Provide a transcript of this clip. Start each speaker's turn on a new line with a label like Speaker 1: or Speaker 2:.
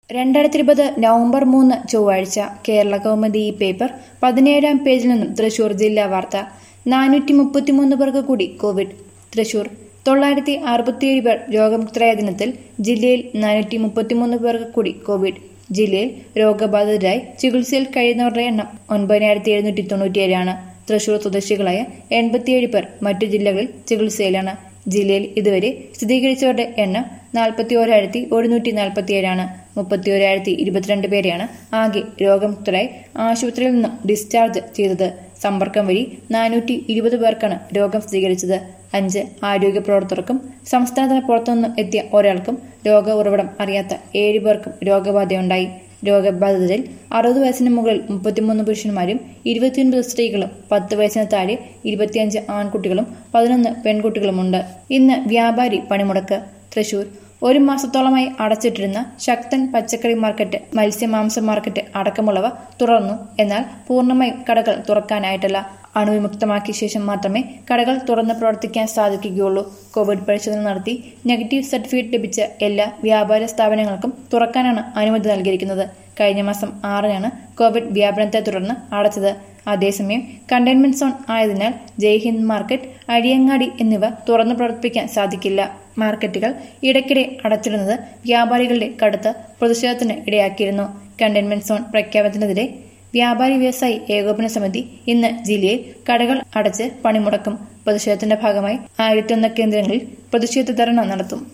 Speaker 1: 2020 November 3 ചൊവ്വാഴ്ച കേരള കൗമുദി ഈ paper 17-ാം പേജിൽ നിന്നും തൃശൂർ ജില്ലാ വാർത്ത. 433 പേർക്ക് കൂടി കോവിഡ്. തൃശൂർ 967 പേർ രോഗമുക്തരായ ദിനത്തിൽ ജില്ലയിൽ 433 പേർക്ക് കൂടി കോവിഡ്. ജില്ലയിൽ രോഗബാധിതരായി ചികിത്സയിൽ കഴിയുന്നവരുടെ എണ്ണം 9797 ആണ്. തൃശൂർ സ്വദേശികളായ 87 പേർ മറ്റു ജില്ലകളിൽ ചികിത്സയിലാണ്. ജില്ലയിൽ ഇതുവരെ സ്ഥിരീകരിച്ചവരുടെ എണ്ണം 41,147 ആണ്. 31,022 പേരെയാണ് ആകെ രോഗമുക്തരായി ആശുപത്രിയിൽ നിന്നും ഡിസ്ചാർജ് ചെയ്തത്. സമ്പർക്കം വഴി 420 പേർക്കാണ് രോഗം സ്ഥിരീകരിച്ചത്. 5 ആരോഗ്യ പ്രവർത്തകർക്കും സംസ്ഥാനത്തിന് പുറത്തുനിന്നും എത്തിയ ഒരാൾക്കും രോഗ ഉറവിടം അറിയാത്ത 7 പേർക്കും രോഗബാധയുണ്ടായി. രോഗബാധിതരിൽ 60 വയസ്സിന് മുകളിൽ 33 പുരുഷന്മാരും 29 സ്ത്രീകളും 10 വയസ്സിന് താഴെ 25 ആൺകുട്ടികളും 11 പെൺകുട്ടികളുമുണ്ട്. ഇന്ന് വ്യാപാരി പണിമുടക്ക്. തൃശൂർ ഒരു മാസത്തോളമായി അടച്ചിട്ടിരുന്ന ശക്തൻ പച്ചക്കറി മാർക്കറ്റ്, മത്സ്യമാംസ മാർക്കറ്റ് അടക്കമുള്ളവ തുറന്നു. എന്നാൽ പൂർണ്ണമായും കടകൾ തുറക്കാനായിട്ടില്ല. അണുവിമുക്തമാക്കിയ ശേഷം മാത്രമേ കടകൾ തുറന്ന് പ്രവർത്തിക്കാൻ സാധിക്കുകയുള്ളൂ. കോവിഡ് പരിശോധന നടത്തി നെഗറ്റീവ് സർട്ടിഫിക്കറ്റ് ലഭിച്ച എല്ലാ വ്യാപാര സ്ഥാപനങ്ങൾക്കും തുറക്കാനാണ് അനുമതി നൽകിയിരിക്കുന്നത്. കഴിഞ്ഞ മാസം 6-നാണ് കോവിഡ് വ്യാപനത്തെ തുടർന്ന് അടച്ചത്. അതേസമയം കണ്ടെയ്ൻമെന്റ് സോൺ ആയതിനാൽ ജയ്ഹിന്ദ് മാർക്കറ്റ്, അഴിയങ്ങാടി എന്നിവ തുറന്നു പ്രവർത്തിപ്പിക്കാൻ സാധിക്കില്ല. മാർക്കറ്റുകൾ ഇടയ്ക്കിടെ അടച്ചിടുന്നത് വ്യാപാരികളുടെ കടുത്ത പ്രതിഷേധത്തിന് ഇടയാക്കിയിരുന്നു. കണ്ടെയ്ൻമെന്റ് സോൺ പ്രഖ്യാപനത്തിനെതിരെ വ്യാപാരി വ്യവസായി ഏകോപന സമിതി ഇന്ന് ജില്ലയിൽ കടകൾ അടച്ച് പണിമുടക്കും. പ്രതിഷേധത്തിന്റെ ഭാഗമായി 1001 കേന്ദ്രങ്ങളിൽ പ്രതിഷേധ ധർണ നടത്തും.